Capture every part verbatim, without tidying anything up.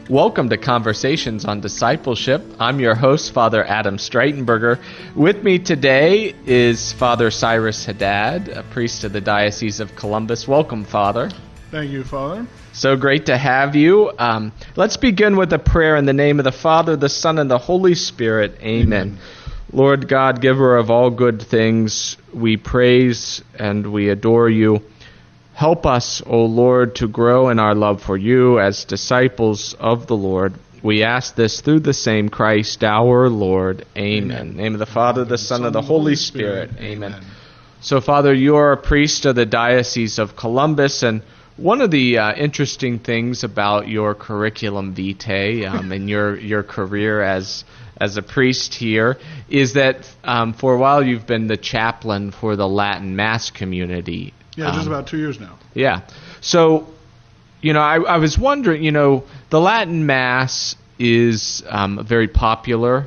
Welcome to Conversations on Discipleship. I'm your host, Father Adam Streitenberger. With me today is Father Cyrus Haddad, a priest of the Diocese of Columbus. Welcome, Father. Thank you, Father. So great to have you. Um, let's begin with a prayer in the name of the Father, the Son, and the Holy Spirit. Amen. Amen. Lord God, giver of all good things, we praise and we adore you. Help us, O Lord, to grow in our love for you as disciples of the Lord. We ask this through the same Christ, our Lord. Amen. Amen. In the name of the Father, the Son, and the Holy Spirit. Spirit. Amen. Amen. So, Father, you are a priest of the Diocese of Columbus, and one of the uh, interesting things about your curriculum vitae um, and your, your career as as a priest here is that um, for a while you've been the chaplain for the Latin Mass community. Yeah, just um, about two years now. Yeah. So, you know, I, I was wondering, you know, the Latin Mass is um, very popular,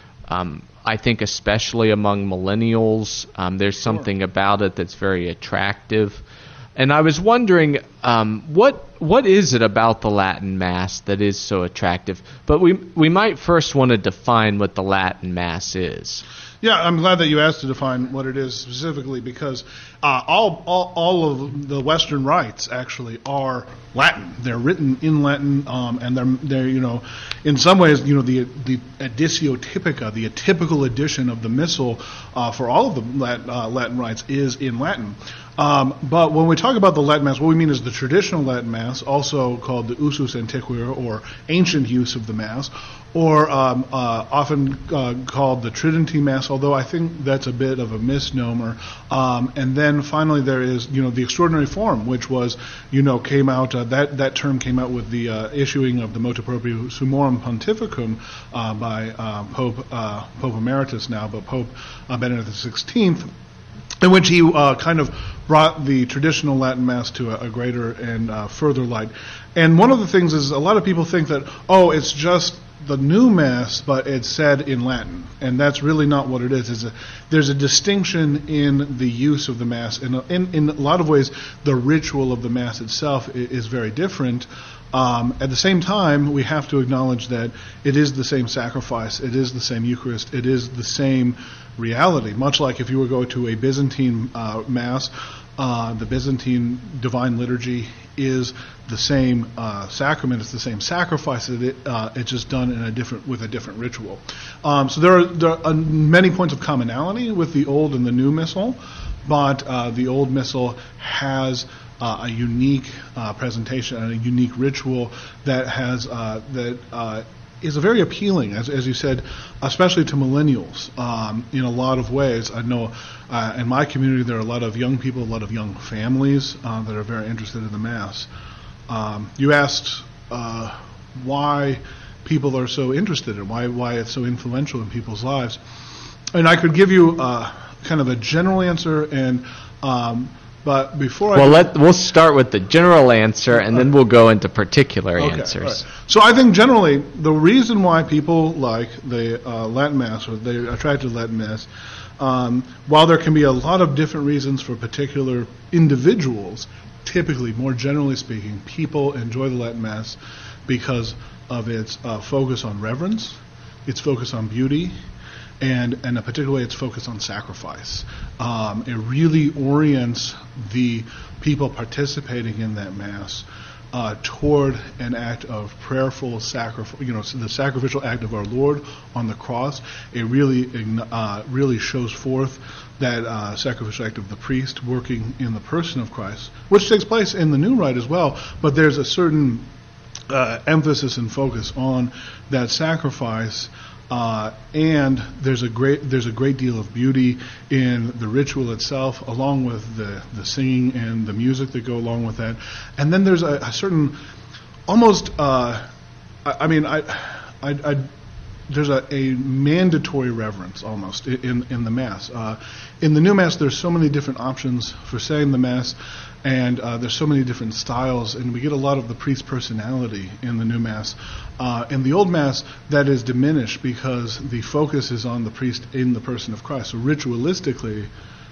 um, I think especially among millennials. Um, there's something sure. about it that's very attractive. And I was wondering, um, what what is it about the Latin Mass that is so attractive? But we we might first want to define what the Latin Mass is. Yeah, I'm glad that you asked to define what it is specifically, because uh, all, all all of the Western rites actually are Latin. They're written in Latin, um, and they're they're you know, in some ways, you know, the the Additio Typica, the typical edition of the Missal uh, for all of the Latin, uh, Latin rites is in Latin. Um, but when we talk about the Latin Mass, what we mean is the traditional Latin Mass, also called the usus antiquus, or ancient use of the Mass, or um, uh, often uh, called the Tridentine Mass, although I think that's a bit of a misnomer. Um, and then finally there is, you know, the extraordinary form, which was, you know, came out, uh, that, that term came out with the uh, issuing of the Motu Proprio Summorum Pontificum uh, by uh, Pope uh, Pope Emeritus now, but Pope uh, Benedict the sixteenth, in which he uh, kind of brought the traditional Latin Mass to a, a greater and uh, further light. And one of the things is a lot of people think that, oh, it's just the new Mass, but it's said in Latin. And that's really not what it is. It's a, there's a distinction in the use of the Mass. In a, in, in a lot of ways, the ritual of the Mass itself is, is very different. Um, at the same time, we have to acknowledge that it is the same sacrifice, it is the same Eucharist, it is the same reality. Much like if you were to go to a Byzantine uh, Mass, uh, the Byzantine Divine Liturgy is the same uh, sacrament, it's the same sacrifice, it, uh, it's just done in a different with a different ritual. Um, so there are, there are many points of commonality with the Old and the New Missal, but uh, the Old Missal has Uh, a unique uh, presentation and a unique ritual that has uh, that uh, is very appealing, as as you said, especially to millennials. Um, in a lot of ways, I know uh, in my community there are a lot of young people, a lot of young families uh, that are very interested in the Mass. Um, you asked uh, why people are so interested in why why it's so influential in people's lives, and I could give you uh, kind of a general answer and. Um, But before well, I let we'll start with the general answer, and then we'll go into particular okay, answers. Right. So I think generally the reason why people like the uh, Latin Mass, or they're attracted to Latin Mass, um, while there can be a lot of different reasons for particular individuals, typically, more generally speaking, people enjoy the Latin Mass because of its uh, focus on reverence, its focus on beauty, and and particularly its focus on sacrifice. Um, it really orients the people participating in that Mass uh, toward an act of prayerful sacrifice, you know, the sacrificial act of our Lord on the cross. It really uh, really shows forth that uh, sacrificial act of the priest working in the person of Christ, which takes place in the New Rite as well, but there's a certain uh, emphasis and focus on that sacrifice. Uh, and there's a great there's a great deal of beauty in the ritual itself, along with the, the singing and the music that go along with that. And then there's a, a certain, almost, uh, I, I mean, I, I, I there's a, a mandatory reverence almost in in the Mass. Uh, in the new Mass, there's so many different options for saying the Mass. And uh, there's so many different styles, and we get a lot of the priest's personality in the new Mass. Uh, in the old Mass, that is diminished because the focus is on the priest in the person of Christ. So ritualistically,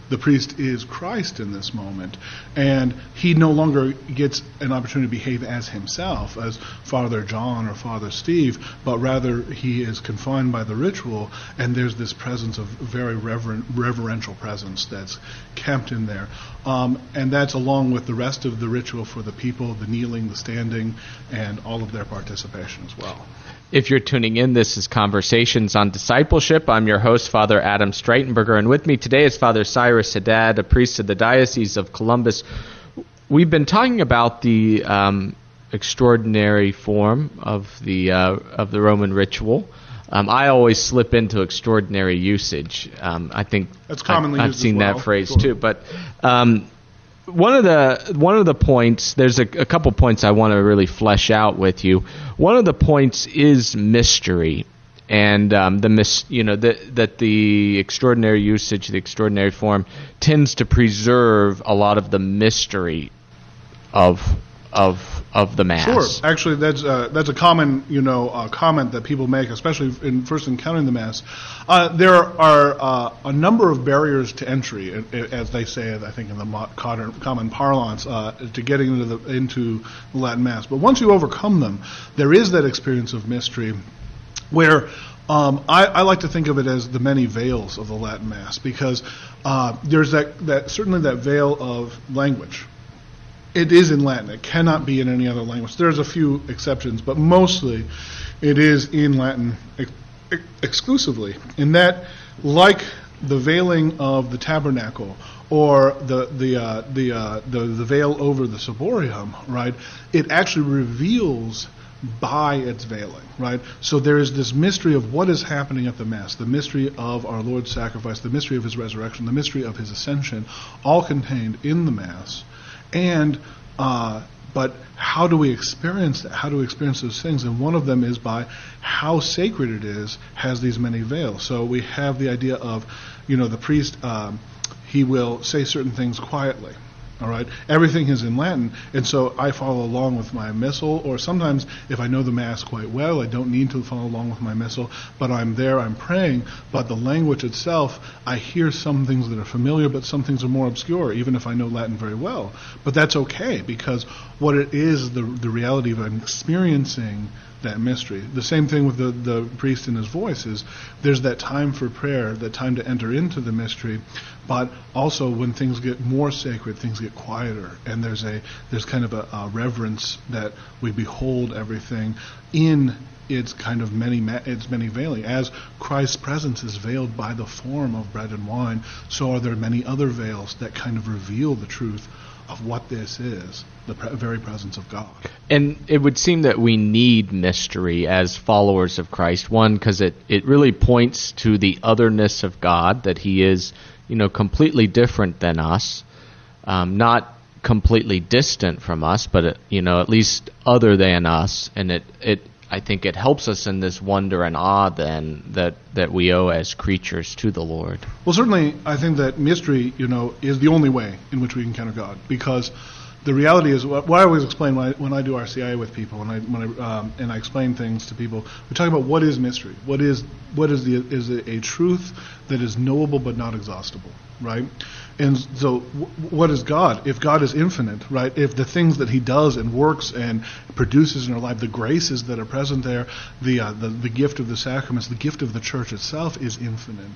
The priest is Christ in this moment, and he no longer gets an opportunity to behave as himself, as Father John or Father Steve, but rather he is confined by the ritual, and there's this presence of very reverent, reverential presence that's kept in there. Um, and that's along with the rest of the ritual for the people, the kneeling, the standing, and all of their participation as well. If you're tuning in, this is Conversations on Discipleship. I'm your host, Father Adam Streitenberger, and with me today is Father Cyrus Haddad, a priest of the Diocese of Columbus. We've been talking about the um, extraordinary form of the uh, of the Roman ritual. Um, I always slip into extraordinary usage. Um, I think That's commonly I've, I've used seen as well. that phrase Sure. too, but. Um, One of the one of the points, there's a, a couple points I want to really flesh out with you. One of the points is mystery, and um, the mis, you know, the, that the extraordinary usage, the extraordinary form, tends to preserve a lot of the mystery of of of the Mass. Sure. Actually, that's uh, that's a common you know uh, comment that people make, especially in first encountering the Mass. Uh, there are uh, a number of barriers to entry, as they say, I think in the mo- common parlance, uh, to getting into the into the Latin Mass. But once you overcome them, there is that experience of mystery, where um, I, I like to think of it as the many veils of the Latin Mass, because uh, there's that that certainly that veil of language. It is in Latin. It cannot be in any other language. There's a few exceptions, but mostly it is in Latin ex- ex- exclusively. In that, like the veiling of the tabernacle or the the uh, the, uh, the the veil over the ciborium, right? It actually reveals by its veiling, right? So there is this mystery of what is happening at the Mass, the mystery of our Lord's sacrifice, the mystery of his resurrection, the mystery of his ascension, all contained in the Mass. And uh, but how do we experience that? How do we experience those things? And one of them is by how sacred it is, has these many veils. So we have the idea of, you know, the priest, um, he will say certain things quietly. All right, everything is in Latin, and so I follow along with my missal, or sometimes if I know the Mass quite well, I don't need to follow along with my missal, but I'm there, I'm praying, but the language itself, I hear some things that are familiar, but some things are more obscure, even if I know Latin very well. But that's okay, because what it is, the the reality of I'm experiencing that mystery. The same thing with the, the priest in his voice is there's that time for prayer, that time to enter into the mystery, but also when things get more sacred, things get quieter, and there's a there's kind of a, a reverence that we behold everything in its kind of many its many veiling. As Christ's presence is veiled by the form of bread and wine, so are there many other veils that kind of reveal the truth of what this is, the pre- very presence of God. And it would seem that we need mystery as followers of Christ. One, because it, it really points to the otherness of God, that he is, you know, completely different than us, um, not completely distant from us, but, uh, you know, at least other than us. And it, it I think it helps us in this wonder and awe then that, that we owe as creatures to the Lord. Well, certainly I think that mystery, you know, is the only way in which we encounter God, because the reality is what, what I always explain when I, when I do R C I A with people, when I when I um, and I explain things to people, we talk about what is mystery. What is what is the is a, a truth that is knowable but not exhaustible, right? And so, w- what is God? If God is infinite, right? If the things that He does and works and produces in our life, the graces that are present there, the uh, the the gift of the sacraments, the gift of the Church itself is infinite,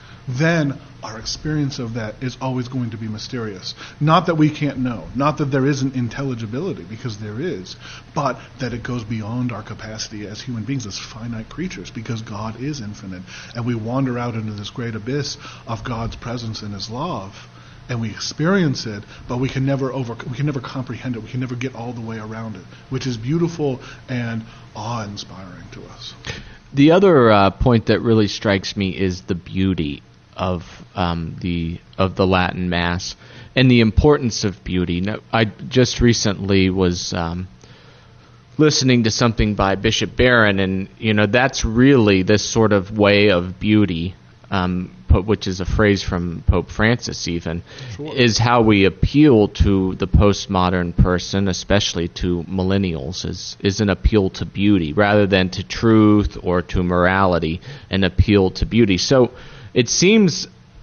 then our experience of that is always going to be mysterious. Not that we can't know, not that there isn't intelligibility, because there is, but that it goes beyond our capacity as human beings, as finite creatures, because God is infinite. And we wander out into this great abyss of God's presence and His love, and we experience it, but we can never over, we can never comprehend it. We can never get all the way around it, which is beautiful and awe-inspiring to us. The other uh, point that really strikes me is the beauty of um, the of the Latin Mass and the importance of beauty. Now, I just recently was um, listening to something by Bishop Barron, and you know that's really this sort of way of beauty, um, which is a phrase from Pope Francis even, sure. is how we appeal to the postmodern person, especially to millennials, is, is an appeal to beauty rather than to truth or to morality, an appeal to beauty. So it seems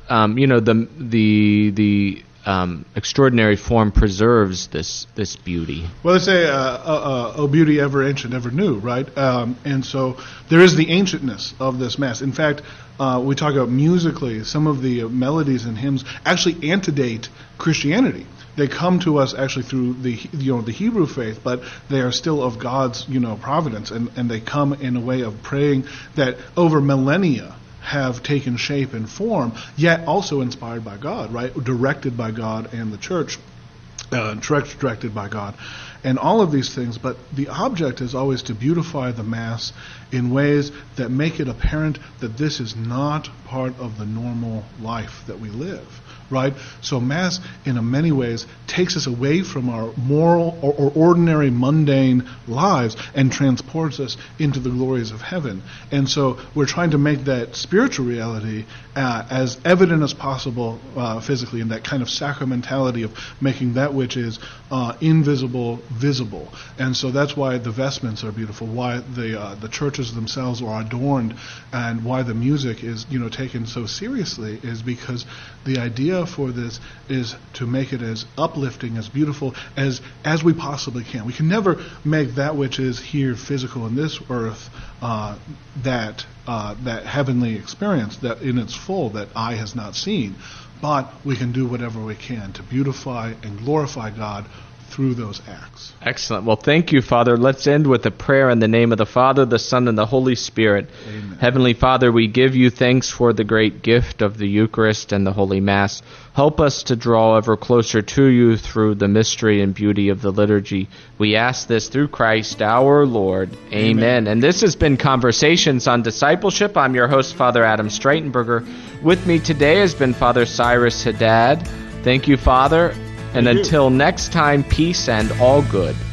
um, you know, the the the um, extraordinary form preserves this this beauty. Well, they say, uh, uh, uh, "Oh, beauty ever ancient, ever new," right? Um, and so there is the ancientness of this Mass. In fact, uh, we talk about musically, some of the melodies and hymns actually antedate Christianity. They come to us actually through the you know the Hebrew faith, but they are still of God's you know providence, and, and they come in a way of praying that over millennia have taken shape and form, yet also inspired by God, right? Directed by God and the church, uh, direct, directed by God, and all of these things. But the object is always to beautify the Mass in ways that make it apparent that this is not part of the normal life that we live. Right? So Mass, in many ways, takes us away from our moral or, or ordinary mundane lives and transports us into the glories of heaven. And so we're trying to make that spiritual reality uh, as evident as possible uh, physically, in that kind of sacramentality of making that which is uh, invisible visible. And so that's why the vestments are beautiful, why the uh, the churches themselves are adorned, and why the music is you know taken so seriously, is because the idea for this is to make it as uplifting, as beautiful as as we possibly can. We can never make that which is here physical in this earth uh, that uh, that heavenly experience that in its full that eye has not seen, but we can do whatever we can to beautify and glorify God through those acts. Excellent. Well, thank you, Father. Let's end with a prayer in the name of the Father, the Son, and the Holy Spirit. Amen. Heavenly Father, we give you thanks for the great gift of the Eucharist and the Holy Mass. Help us to draw ever closer to you through the mystery and beauty of the liturgy. We ask this through Christ our Lord. Amen. Amen. And this has been Conversations on Discipleship. I'm your host, Father Adam Streitenberger. With me today has been Father Cyrus Haddad. Thank you, Father. And until next time, peace and all good.